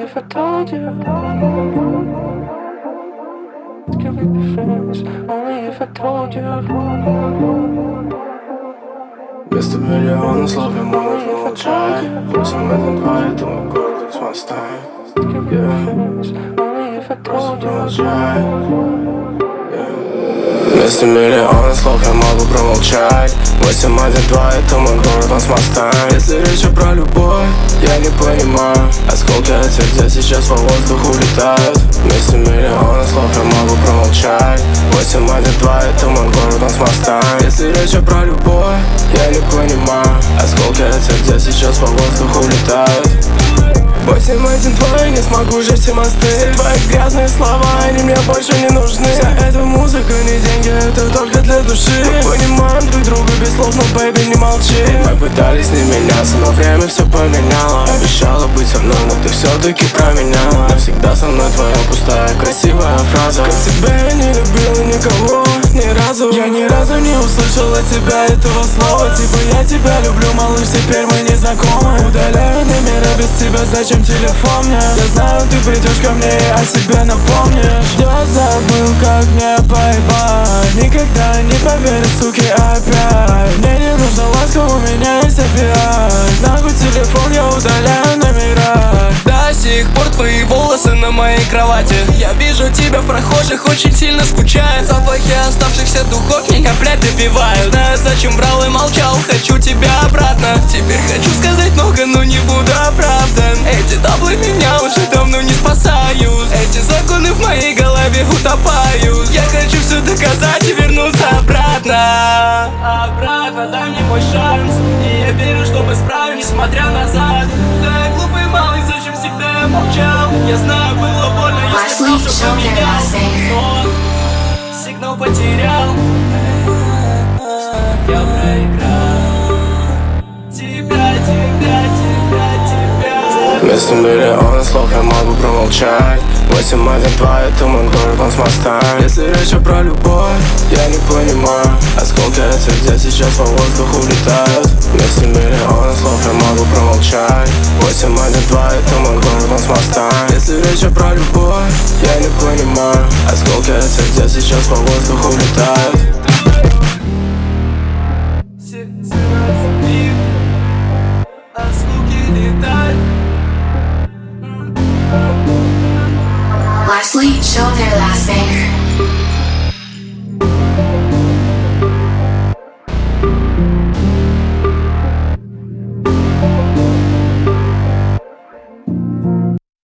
if I told you? Can we be friends? Only if I told you. Вместо миллиона слов я могу промолчать. 8-1-2, это мой город с мостами. Просто промолчать. Вместо миллиона слов я могу промолчать. 8-1-2, это мой город, он с мостами. Если речь про любовь, я не понимаю. Осколки от сердца сейчас по воздуху летают. Вместо миллиона слов я могу промолчать. 8-1-2, это мой город, он с мостами. Если речь про любовь, я не понимаю. Осколки от сердца сейчас по воздуху летают. 8-1-2, я не смогу же все мосты. Все твои грязные слова, они мне больше не нужны. Вся эта музыка, не деньги, это только для души. Мы понимаем друг друга без слов, но, бэйби, не молчи. Мы пытались не меняться, но время все поменяло. Обещала быть со мной, но ты все-таки променяла. Навсегда со мной твоя пустая, красивая фраза. Как тебя я не любила никого, ни разу. Я ни разу не услышал от тебя этого слова. Типа я тебя люблю, малыш, теперь мы не знакомы. Удаляю номера без тебя, зачем телефон мне? Я знаю, ты придешь ко мне и о себе напомнишь. Я забыл, как мне поебать. Никогда не поверю, суки, опять. Мне не нужна ласка, у меня есть опять. Нахуй телефон, я удаляю номера. До сих пор твои волосы на моей кровати. Я вижу тебя в прохожих, очень сильно скучаю. Запахи оставшихся духов меня, блядь, добивают. Знаю, зачем брал и молчал, хочу тебя обратно. Теперь хочу сказать много, но не буду оправдан. Эти даблы меня уже давно не спасают. Эти законы в моей голове утопают. Я хочу все доказать и вернуться обратно. Обратно, дай мне мой шанс. И я верю, что мы справимся, несмотря назад. Да, я глупый малый, зачем всегда я молчал? Я знаю, было больно, если знал, что поменял. Но сигнал потерял. Я проиграл. Тебя. Вместо миллиона слов я могу промолчать. 8-1-2, это мой город, он с мостами. Если речь про любовь, я не понимаю. Осколки от сердца сейчас по воздуху летают. Вместо миллиона слов я могу промолчать. 8-1-2, это мой город, он с мостами. Если речь про любовь, я не понимаю. Осколки от сердца сейчас по воздуху летают. Lastly, show their last name.